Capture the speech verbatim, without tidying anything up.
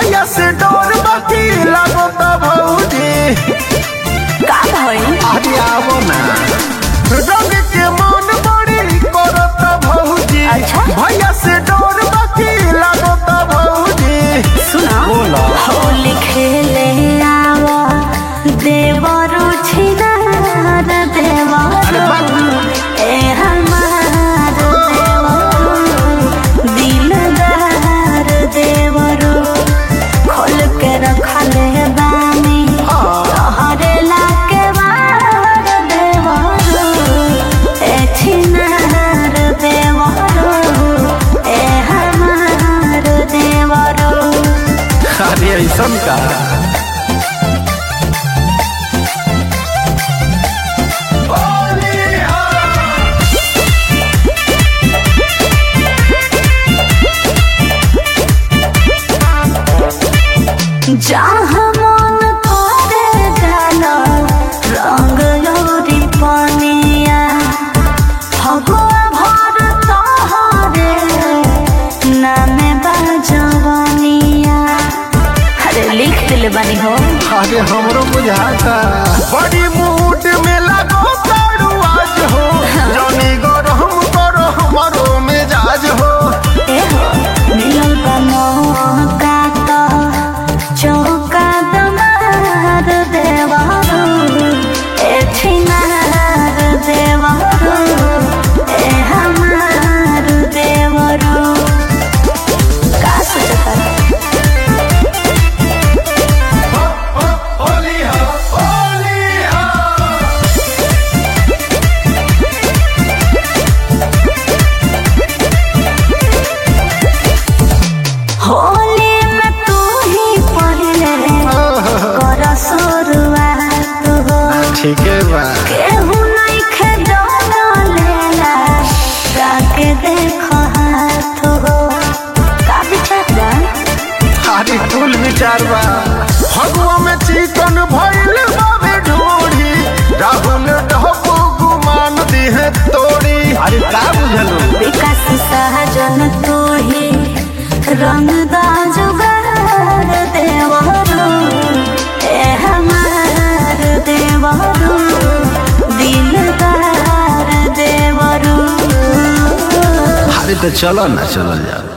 भैया से डोर बाकी लागो त भौजी का भइल आगे आवो ना रंग के मन बड़ी करो त भौजी अच्छा? भैया से डोर बाकी लागो त भौजी सुना बोला होली खेले आवा देवरु छिनार देवरु ए हमार देवरु दिलदार देवरु खोल के रखले बानी तोहरे लाके बार देवरु ए छिनार देवरु ए हमार देवरु अरे ऐसन का जहाँ मन करे जाला रंग लोरी पनिया फगुआ भर तोहरे नामे बाजवनिया अरे लिख दिले बानी हो अरे हमरो बुझाता बड़ी मूड में लगो तारू आज हो जानी गरम करो हमारो मिजाज हो ए हो मिलल बा मौका तो चौका दमार देवरु ए छिनार देवरु ए हमार देवरु का सोचता होली हो होली हो होली में तू ही पहले कर शुरुआत हो ठीक है बा केहू नहीं खेल लेला जाके देखो हाथ हो का विचार बा अरे फूल विचार बा फगुआ में चिकन भइल बाबे ढोरी राहुल ढपो गुमान दिहे तोड़ी अरे का बुझलो विकास सहजन तू ही रंग दा जुगार देवरु ए हमार देवरु दिलदार देवरु अरे तो चलो ना चलो यार।